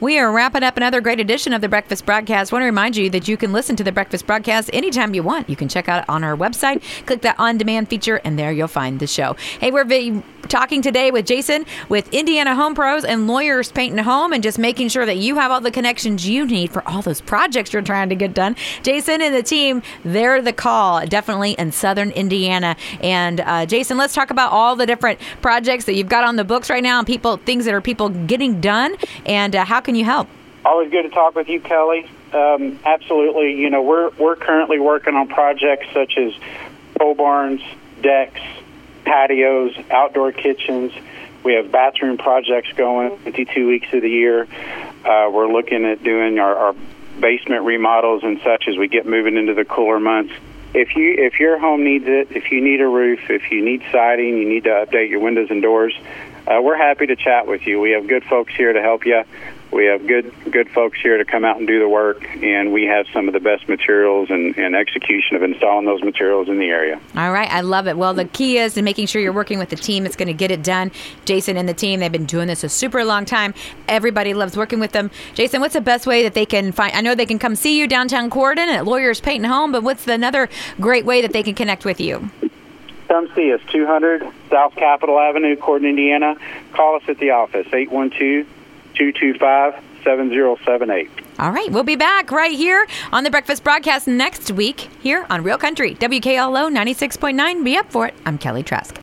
We are wrapping up another great edition of the Breakfast Broadcast. I want to remind you that you can listen to the Breakfast Broadcast anytime you want. You can check out it on our website, click that on-demand feature, and there you'll find the show. Hey, we're talking today with Jason with Indiana Home Pros and Lawyers Paint and Home, and just making sure that you have all the connections you need for all those projects you're trying to get done. Jason and the team, they're the call, definitely in Southern Indiana. And Jason, let's talk about all the different projects that you've got on the books right now, and things that are people getting done, and how can you help? Always good to talk with you, Kelly. Absolutely. You know, we're currently working on projects such as pole barns, decks, patios, outdoor kitchens. We have bathroom projects going 52 weeks of the year. We're looking at doing our basement remodels and such as we get moving into the cooler months. If your home needs it, if you need a roof, if you need siding, you need to update your windows and doors, we're happy to chat with you. We have good folks here to help you. We have good folks here to come out and do the work, and we have some of the best materials and execution of installing those materials in the area. All right. I love it. Well, the key is in making sure you're working with the team that's going to get it done. Jason and the team, they've been doing this a super long time. Everybody loves working with them. Jason, what's the best way that they can find? I know they can come see you downtown Corydon at Lawyers Paint and Home, but what's another great way that they can connect with you? Come see us, 200 South Capitol Avenue, Corydon, Indiana. Call us at the office, 812-225-7078. All right. We'll be back right here on the Breakfast Broadcast next week here on Real Country, WKLO 96.9. Be up for it. I'm Kelly Trask.